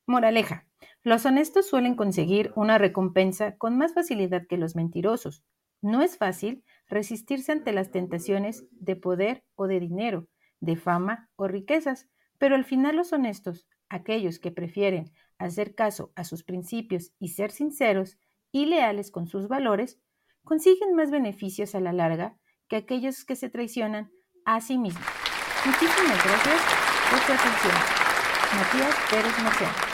Moraleja. Los honestos suelen conseguir una recompensa con más facilidad que los mentirosos. No es fácil resistirse ante las tentaciones de poder o de dinero, de fama o riquezas, pero al final los honestos, aquellos que prefieren hacer caso a sus principios y ser sinceros y leales con sus valores, consiguen más beneficios a la larga que aquellos que se traicionan a sí mismos. Muchísimas gracias por su atención. Matías Pérez Marciano.